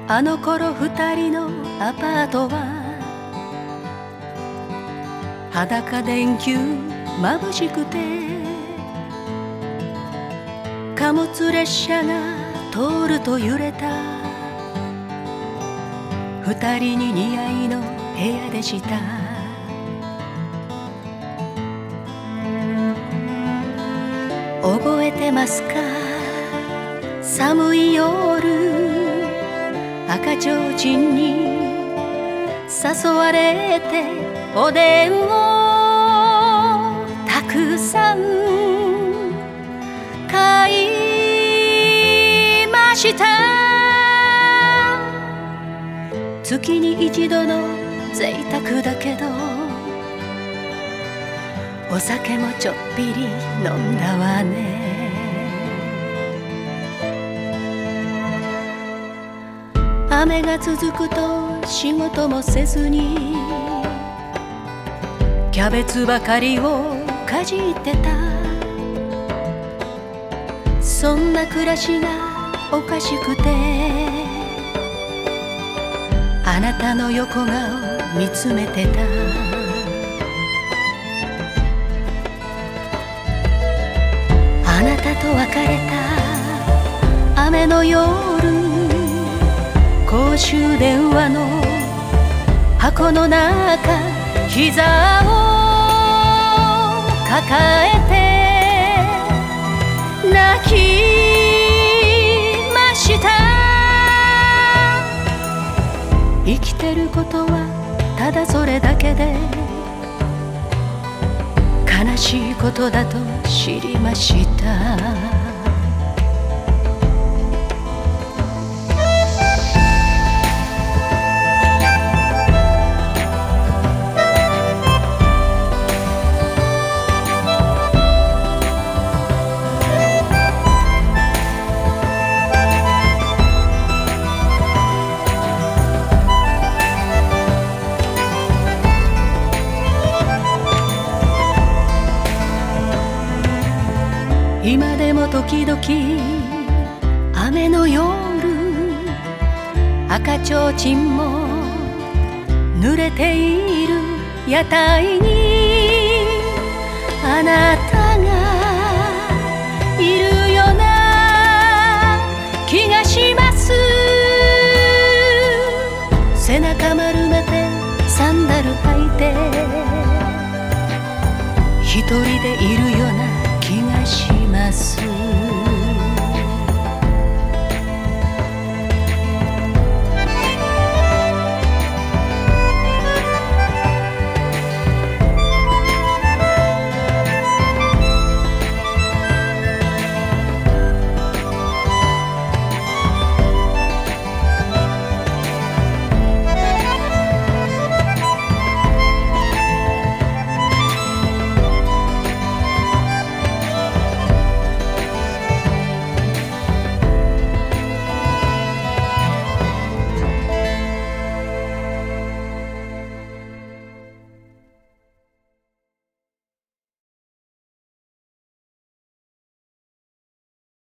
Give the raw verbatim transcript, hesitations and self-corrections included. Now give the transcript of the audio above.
あの頃二人のアパートは裸電球眩しくて、貨物列車が通ると揺れた。二人に似合いの部屋でした。覚えてますか、寒い夜赤ちょうちんに誘われておでんをたくさん買いました。月に一度の贅沢だけど、お酒もちょっぴり飲んだわね。雨が続くと仕事もせずにキャベツばかりをかじってた。そんな暮らしがおかしくて、あなたの横顔見つめてた。あなたと別れた雨の夜、公衆電話の箱の中、膝を抱えて泣きました。生きてることはただそれだけで悲しいことだと知りました。今でも時々雨の夜、赤ちょうちんも濡れている屋台にあなたがいるような気がします。背中丸めてサンダル履いて一人でいるような気がします。